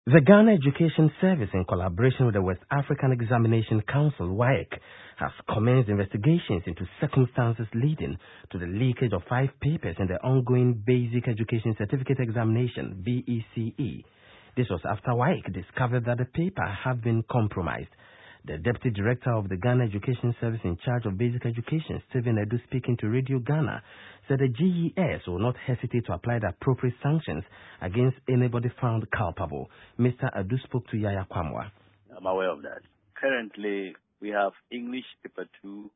The Ghana Education Service, in collaboration with the West African Examination Council, WAEC, has commenced investigations into circumstances leading to the leakage of 5 papers in the ongoing Basic Education Certificate Examination, BECE. This was after WAEC discovered that the paper had been compromised. The Deputy Director of the Ghana Education Service in charge of basic education, Stephen Edu, speaking to Radio Ghana, said the GES will not hesitate to apply the appropriate sanctions against anybody found culpable. Mr. Edu spoke to Yaya Kwamwa. I'm aware of that. Currently, we have English Paper 2,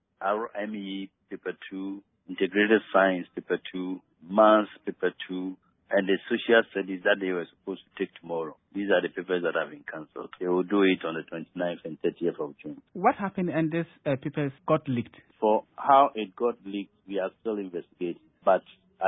RME Paper 2, Integrated Science Paper 2, Maths Paper 2, and the social studies that they were supposed to take tomorrow. These are the papers that have been cancelled. They will do it on the 29th and 30th of June. What happened and these papers got leaked? For how it got leaked, we are still investigating. But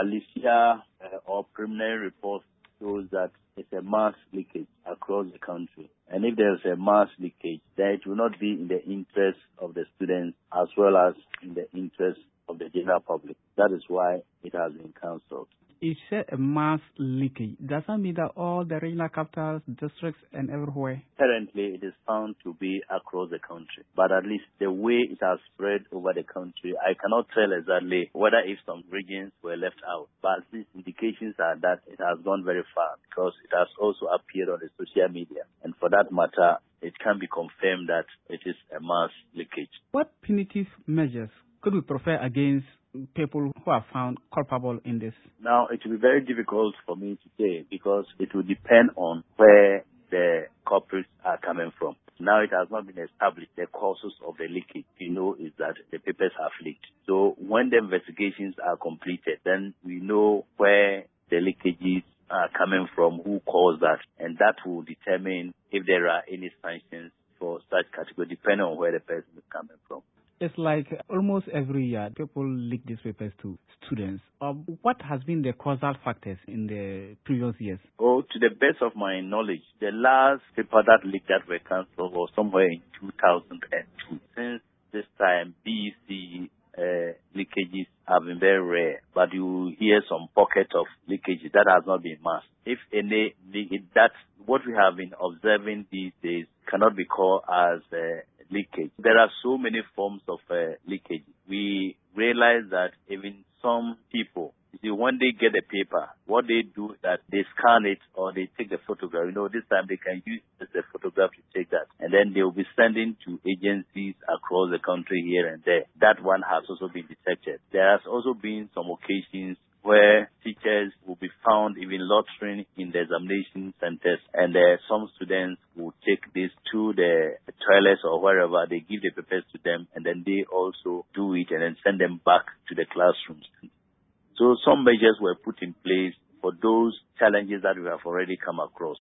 Alicia or preliminary report shows that it's a mass leakage across the country. And if there's a mass leakage, then it will not be in the interest of the students as well as in the interest of the general public. That is why it has been cancelled. You said a mass leakage. Does that mean that all the regional capitals, districts, and everywhere? Currently, it is found to be across the country. But at least the way it has spread over the country, I cannot tell exactly whether if some regions were left out. But at least indications are that it has gone very far because it has also appeared on the social media. And for that matter, it can be confirmed that it is a mass leakage. What punitive measures could we prefer against people who are found culpable in this? Now, it will be very difficult for me to say because it will depend on where the culprits are coming from. Now, it has not been established the causes of the leakage. Is that the papers have leaked. So when the investigations are completed, then we know where the leakages are coming from, who caused that, and that will determine if there are any sanctions for such category, depending on where the person is coming from. It's like almost every year people leak these papers to students. What has been the causal factors in the previous years? Oh, to the best of my knowledge, the last paper that leaked that were cancelled was somewhere in 2002. Since this time, BEC leakages have been very rare, but you hear some pockets of leakages that has not been masked. If any, that what we have been observing these days cannot be called as leakage. There are so many forms of leakage. We realize that even some people, when they get a paper, what they do is that they scan it or they take the photograph. This time they can use the photograph to take that. And then they will be sending to agencies across the country here and there. That one has also been detected. There has also been some occasions where teachers will be found even loitering in the examination centers, and some students will take this to the toilets or wherever. They give the papers to them, and then they also do it and then send them back to the classrooms. So some measures were put in place for those challenges that we have already come across.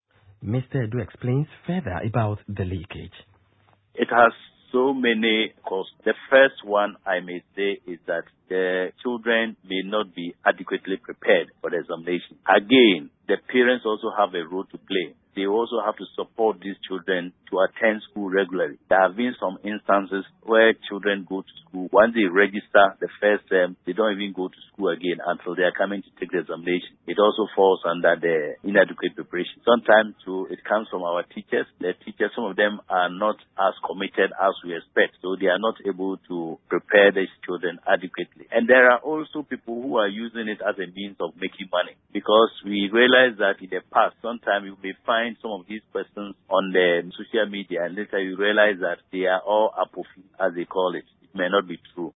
Mr. Edu explains further about the leakage. It has so many causes. The first one I may say is that the children may not be adequately prepared for the examination. Again, the parents also have a role to play. They also have to support these children to attend school regularly. There have been some instances where children go to school. Once they register the first term, they don't even go to school again until they are coming to take the examination. It also falls under the inadequate preparation. Sometimes, too, it comes from our teachers. The teachers, some of them are not as committed as we expect, so they are not able to prepare these children adequately. And there are also people who are using it as a means of making money, because we realize that in the past, sometimes you may find some of these persons on the social media, and later you realize that they are all apophy, as they call it. It may not be true.